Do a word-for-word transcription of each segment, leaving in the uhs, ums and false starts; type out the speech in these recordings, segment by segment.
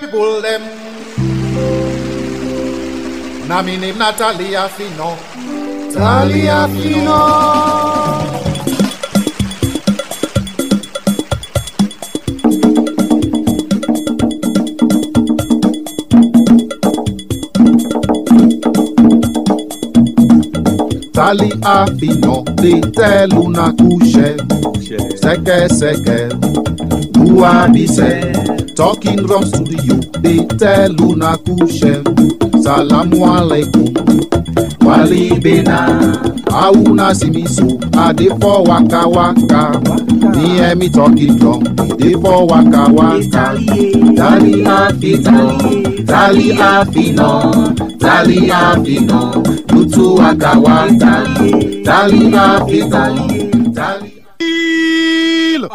People them. Na mi name Natalia Fino. Natalia Fino. Tali Afino, they tell una couche, seke seke, Bua bise, talking from studio, they tell una couche, salamu alaikum, wali bena, auna simiso, ade for waka waka, me and me talking from, they for waka waka, Tali Afino, Tali Afino, Tali Afino. Tutu waka waka, tali happy tali, tali. Il,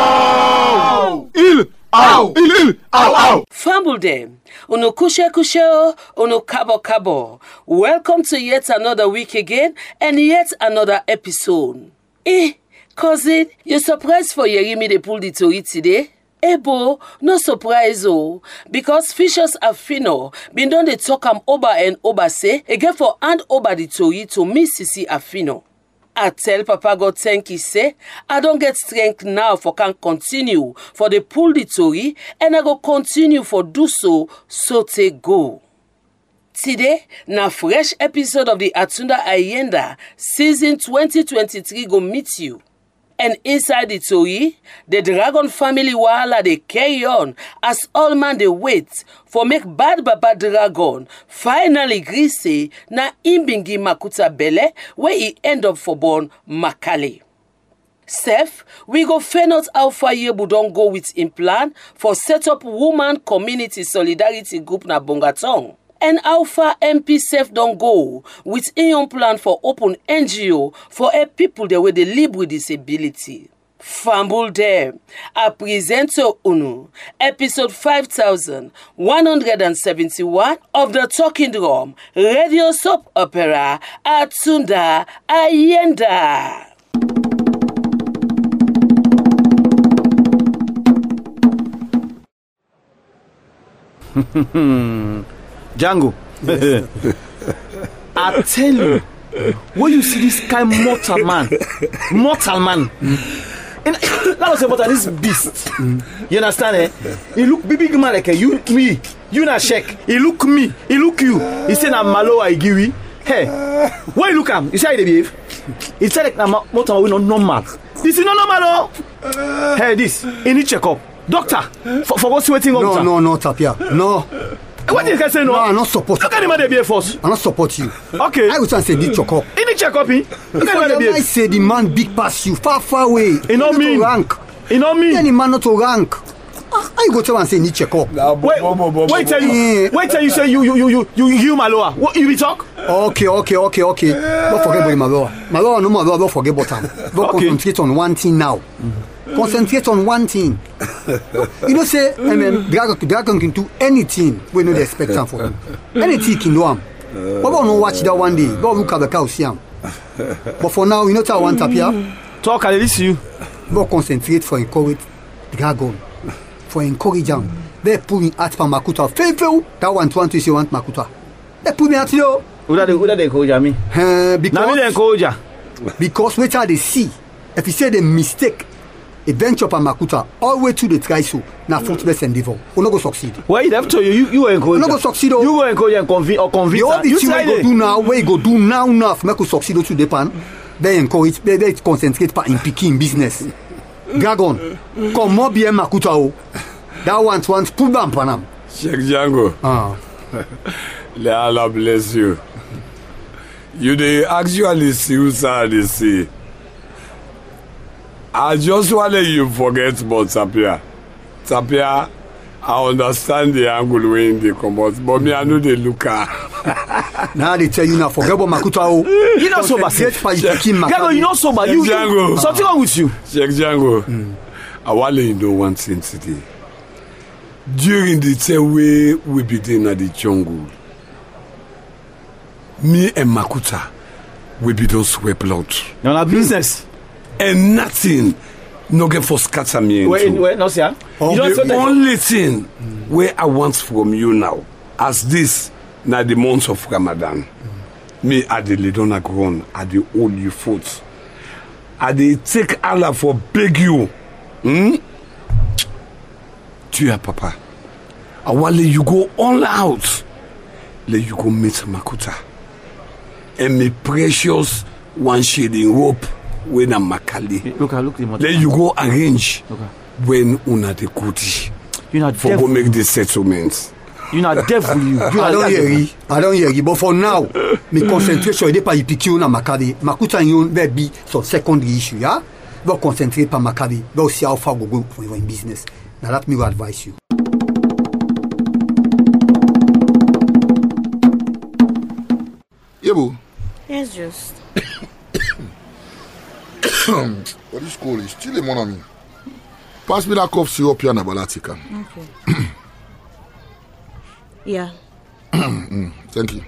ow, il, ow, il, il, ow, ow. Fumble them, uno kushe kushe, uno kabo kabo. Welcome to yet another week again and yet another episode. Eh, cousin, you surprised for Yerimi they pulled it to it today? Ebo, no surprise oh, because Fishers Afino been done they talk am over and over say again for hand over the tori to Miss Sisi Afino. I tell Papa God thank you say I don't get strength now for can continue for the pull the tori and I go continue for do so so take go. Today, na fresh episode of the Atunda Ayenda season twenty twenty-three go meet you. And inside the tori, the dragon family wahala they carry on as all man they wait for make bad baba dragon finally gree say na him bingi Makuta belle where he end up for born Makale. Seth, we go find out how far Yebu don't go with him plan for set up woman community solidarity group na Bongatong. And how far M P Sef don't go with Ion plan for open N G O for a people the way they live with disability. Fumble them. I present to Unu episode five thousand one hundred seventy-one of the Talking Drum radio soap opera Atunda Ayenda. Django, I tell you, when you see this kind of mortal man, mortal man, and that was about this beast. You understand? Eh? He look big, big man like a you, me, you not check. He look me, he look you. He said, "I'm malo, I give you." Hey, why you look him? You see how they behave? He said, "I'm mortal, we not normal. This is not normal, oh." Hey, this, he need check up. Doctor, for, for what's waiting on? No, no, no, Tapia, no. What did you say no? No, I'm not support you. How can you man be a force? I'm not support you. Okay. I was trying to say need check up. He need check up, he? How can you man be? I say the man big pass you, far, far away. He not mean. Rank. He not mean. Any man not to rank. How you go tell and say need check up? Wait, wait till you, wait till you say you, you, you, you, you, you, Maloa. What you be talk? Okay, okay, okay, okay. Don't forget about Maloa. Maloa, no Maloa. Don't forget about him. Don't Okay. concentrate on one thing now. Concentrate on one thing. You know, say, I mean, Dragon, Dragon can do anything we don't expect him for him. Anything he can do him. But we don't watch that one day. Go look at the cow, see him. But for now, you know what I want up here? Talk, I listen you. Go concentrate for encourage Dragon. For encourage him. They pulling at for Makuta. Fail, fail. That one, want to say want Makuta. They pull me at you. Who that who that they encourage me? Uh, Now me they because, encourage. because what they see, if you say the mistake, adventure for Makuta all the way to the try so now fruitless endeavor will not go succeed. Why you have to you you you encourage? You no go succeed, oh. You go encourage and convince or convince. The only You thing try we go it. do now, where you go do now now to make you succeed to the pan, they encourage, they, they concentrate pa in picking business. Dragon, come more bien Makuta oh. That one wants pull down panam. Sheikh Django, Ah, may Allah bless you. You they actually see who side they see. I just want you forget about Tapia. Tapia, I understand the angle when they come out, but me I know they look at. now they tell you now forget about Makuta oh. You not sober. Concentrate pa in picking Gago, you Makuta. not sober. You, you Django. something wrong with you. Sheikh Django, mm. I want you know one thing today. During the time we we be there at the jungle, me and Makuta, we be don't sweep out. You're not business. And nothing no get for scatter me Wait, into. wait, no, sir. Oh, You don't The feel like- only thing where I want from you now, as this na the month of Ramadan, me at the Lidona grown, at the hold you foot, at the take Allah for beg you, hmm? To your papa, I want let you go all out, let you go meet Makuta, and me precious one shading rope when I'm Makali. Look, look, the Then you go arrange Okay. when una the kuti You're not for deaf. go make the settlements. You're not deaf with you. You're I don't not hear deaf. you. I don't hear you. But for now, me concentration is pas ipikio na Makadi. Makuta yon will be some secondary issue, yeah? But concentrate pa Makadi. But see how far we go for your business. Now that me will advise you. Yebo, Yes, just. what is cool is chile mon ami. Pass me that cough syrup here na Balatika. Okay. Yeah. Thank you.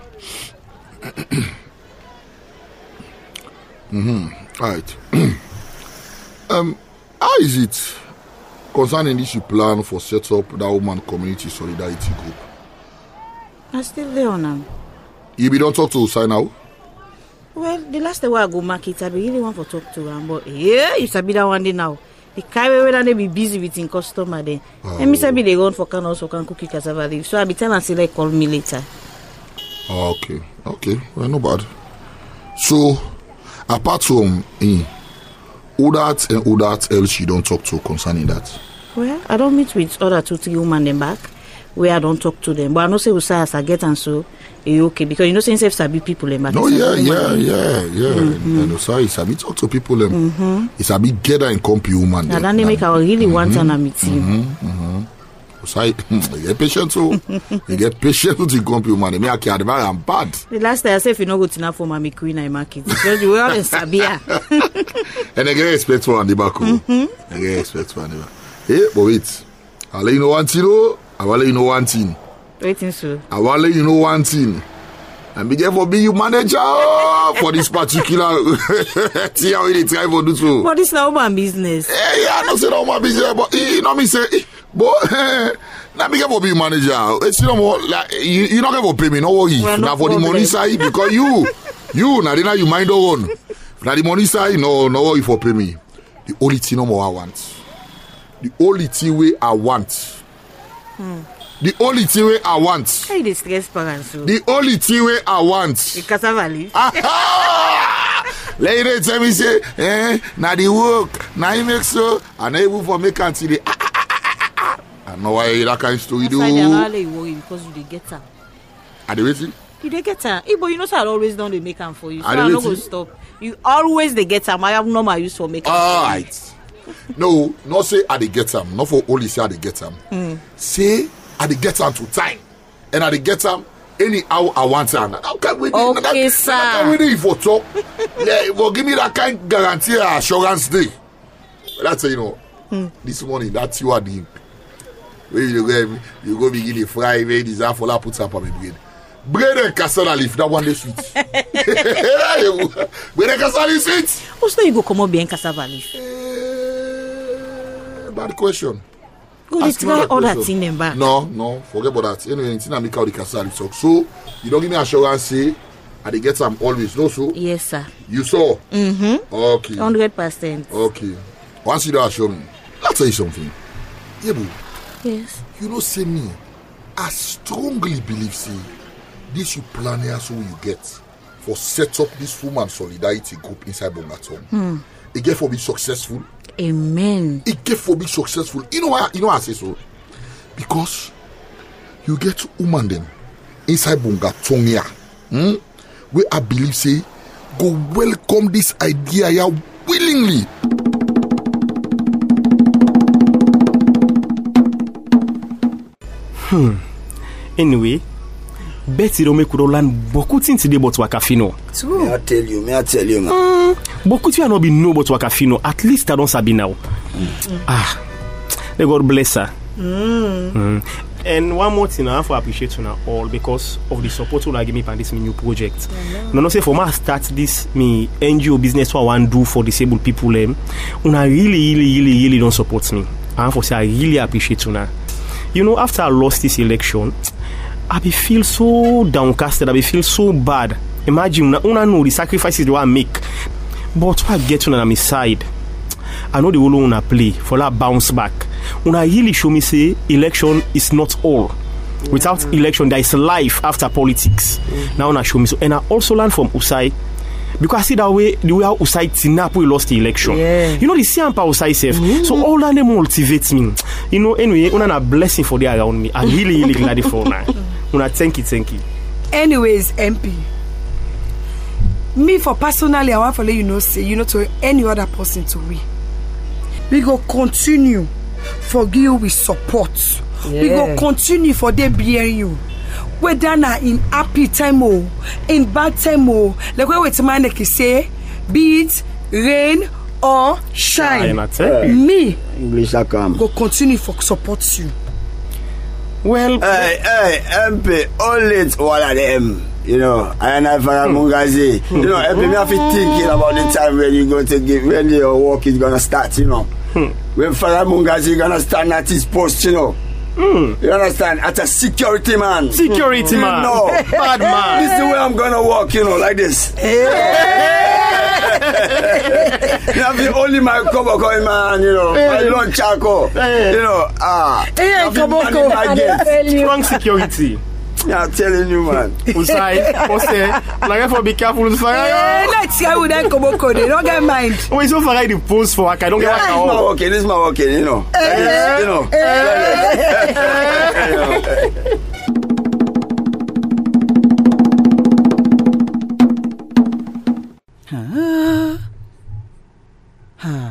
mm-hmm. All right. um, how is it concerning this you plan for set up that woman community solidarity group? I'm still there on them. You be don't talk to Usai now? Well, the last time I go market, I be really want to talk to her, but yeah, you sabi that one day now. The kind of way they be busy with in customer then. Oh. And me sabi they go on for can also can cook cassava leaf. So I be telling say like call me later. Okay, okay, well, no bad. So, apart from eh, who that and who that else you don't talk to concerning that? Well, I don't meet with other two, three women them back where I don't talk to them. But I know say we say as I get and so eh, okay because you know since if sabi people them back. No, it's yeah, sabi yeah, woman. yeah, yeah. Mm-hmm. And Usai, it's a bit talk to people. Um, mm-hmm. It's a bit gather and compy woman. Now them. then they make our really mm-hmm. want to meet him. Mm-hmm. Mm-hmm. Usai, you get patient too. You get patient to compy woman. They make a very am bad. The last time I said if you no go to na for my queen I market. Because you all in Sabia. And they get respect for on the back. Mm-hmm. They get respect for on the back. Hey, but wait. I'll let you know one thing, though. I will let you know one thing. Waiting so. I will let you know one thing. And be there for being you manager for this particular see how they try for do so. But this now my business. Hey, yeah, I don't say no my business, but you know me say, but now me get for being manager. It's you know more like you you not get for pay me, no worry. Well, no Now for the problem. money side because you you now then you mind your own. Now the money side, no no worry for pay me. The only thing no more I want. The only thing way I want. Hmm. The only thing way I want. How you dey stress parents so? The only thing way I want. The cassava leaf. Lady tell me say, eh, now the work, now you make so, and able for make until the ah, ah, ah, ah, ah. I know why that kind of story do. That's why they are really worry because you dey get her. Are they waiting? You dey get her. Hey, but you know say I always don dey make am for you. So Are I they no go waiting? stop. You always dey get am. I have no my use for make am. All right. No, not say I dey get them. Not for only say I dey get them. Mm. Say I dey get them to time, and I dey get them anyhow I want them. How can we? Okay, that, sir. How can we do it for talk? Yeah, well, give me that kind of guarantee and assurance day. That's you know. Mm. This morning, that's you are the. When you go, you go begin the fry. When deserve for la put up on my bread. Bread and cassava leaf. That one dey sweet. Bread and cassava leaf sweet. Also you go come up behind cassava leaf. Uh, bad question. Go dey Ask me try another other question. thing them back. No, no, forget about that. Anyway, anything I make out the cassava leaf talk. So you don't give me assurance. Say I dey get some always. No, so Yes, sir. you saw. Mm-hmm. Okay. Hundred percent. Okay. Once you don't assure me, I'll tell you something. Yebu, Yes. you know, say me, I strongly believe, say, this you plan here so you get for set up this woman solidarity group inside Bongaton. Hmm. It get for be successful. Amen. It get for be successful. You know why? You know why I say so? Because you get woman them inside Bongaton here. Hmm? Where I believe, say, go welcome this idea here willingly. Anyway, Betty don't make learn beaucoup things today about Wakafino. May I tell you, may I tell you, man. Mm, beaucoup things I not be know about Wakafino. At least I don't sabi now. Mm. Ah, may God bless her. Mm. Mm. And one more thing, I have to appreciate you all because of the support you give me for this new project. No, no, say for me start this me N G O business what I want to do for disabled people. Um, una really, really, really, really don't support me. I have to say I really appreciate you now. You know, after I lost this election, I be feel so downcasted. I be feel so bad. Imagine, una know the sacrifices they want to make, but what I get on my side, I know the whole una play for that bounce back. Una really show me say election is not all. Without mm-hmm. election, there is life after politics. Mm-hmm. Now una show me so, and I also learn from Usai because I see that way the way how Usai Tinapu lost the election. Yeah. You know the same power Usai self. Mm-hmm. So all that them motivates me. You know anyway, una a blessing for they around me. I'm really really glad for now. Una thank you, thank you. Anyways, M P. Me for personally, I want to let you know say you know to any other person to we. We go continue for you with support. Yeah. We go continue for them bearing you. Whether na in happy time or in bad time or like what wait man can say, be it rain or shine. Uh, me English I come. Go continue for support you. Well, hey, hey, M P, all it all of them. You know, I and I for Mungazi. You know, M P, me have to thinking about the time when you going to give when your work is gonna start. You know, hmm. when Farah Mungazi is gonna stand at his post. You know. Mm. You understand? As a security man. Security you man. No. Bad man. This is the way I'm gonna walk, you know, like this. You have the only my cover going man, you know, my long charcoal. You know, ah. Hey, strong security. Yeah, I'm telling you, man. Usai, Usai, like for be careful with fire. Let's go with that Koboko. They don't get mind. Oh, it's so far the post for I don't get yeah, what I okay, this is my okay, you know. Like this, you know. Huh? Huh?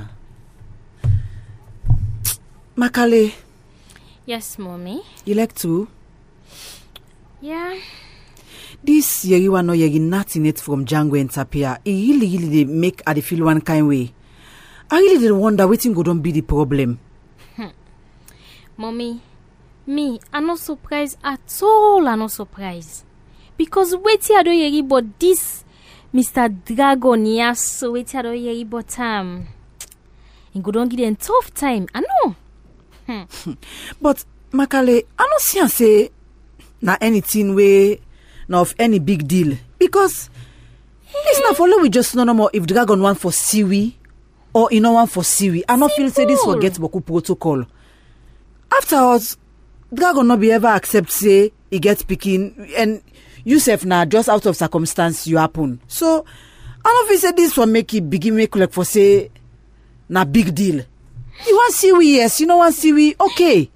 Makale. Yes, mommy. You like to? Yeah. This yeri one no yeri nothing it from Django and Tapia. It really, really they make I feel one kind way. I really did wonder waiting go don't be the problem. Hmm. Mommy, me, I'm not surprised at all. I'm not surprised. Because waiting I don't yeri but this Mister Dragon, yes, so waiting I don't yeri but um and go don't give them tough time. I know. Hmm. But Makale, I don't see and say na anything way na of any big deal because it's not follow we just no more if Dragon want for Siwi or you know one for Siwi. I not feel say this forget Boku protocol. Afterwards, Dragon not be ever accept say he gets picking and Yusuf now just out of circumstance you happen. So I not feel say this one make it begin make like for say na big deal. You want Siwi, yes, you know want Siwi, okay.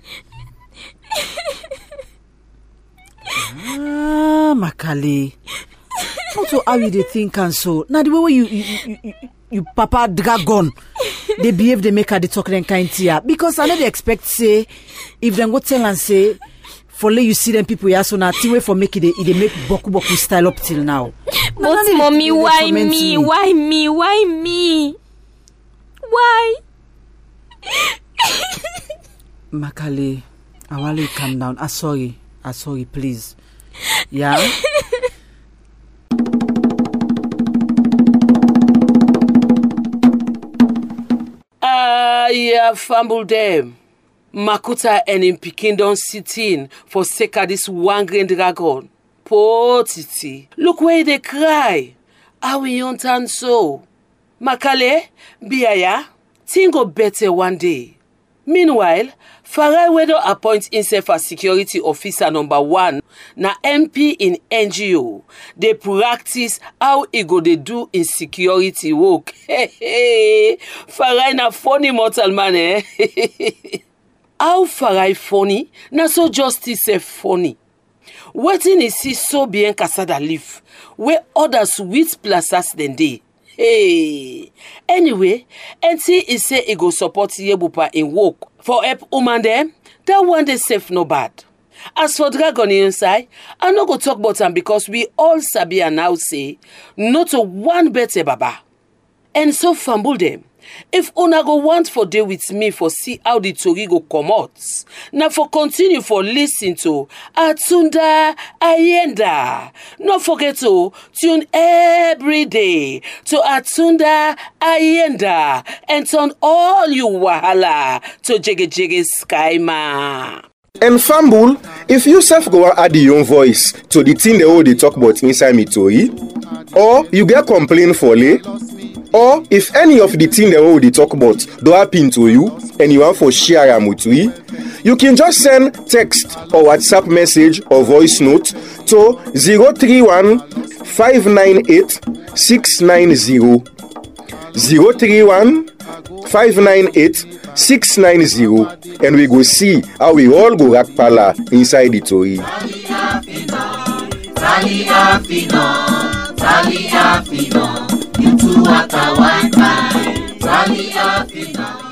Ah, Makale. Also, how you they think and so? Now the way you you, you, you, you Papa Dragon, they behave, they make her the talking kind here. Because I know they expect say, if they go tell and say, for let you see them people here, so now way for make it, they, they make boku boku style up till now. But now, mommy, they, why me? me? Why me? Why me? Why? Makale, I want you to calm down. I'm sorry. I'm sorry, please. Yeah? Ah, uh, yeah, fumble them. Makuta and him picking down sitting for sake of this one green dragon. Poor Titi. Look where they cry. How we don't turn so? Makale, Biaya, thing go better one day. Meanwhile, Farai Wedo appoints himself as security officer number one. Na M P in N G O. They practice how he go they do in security work. Hey, hey. Farai na funny mortal man, eh? How Farai funny? Na so justice say funny. Waiting is see so bien casada live, where others with plazas than they. Hey. Anyway, N T is say he go support Yebupa in work for help woman them. That one they safe no bad. As for Dragon inside, I no go talk about him because we all sabi and now say not to one better baba. And so fumble them. If una go want for dey with me for see how the tori go comot, na for continue for listen to Atunda Ayenda. No forget to tune every day to Atunda Ayenda and turn all you wahala to Jiggy Jiggy Skyma. And Fambul, if you self go add your own voice to the thing they all they talk about inside me tori, or you get complaint for lay, or if any of the thing they all they talk about do happen to you and you want for share am with we, you can just send text or WhatsApp message or voice note to zero three one five nine eight six nine zero zero three one five nine eight six nine zero, and we go see how we all go rock pala inside the tori. You two at a one time, Tally Afina.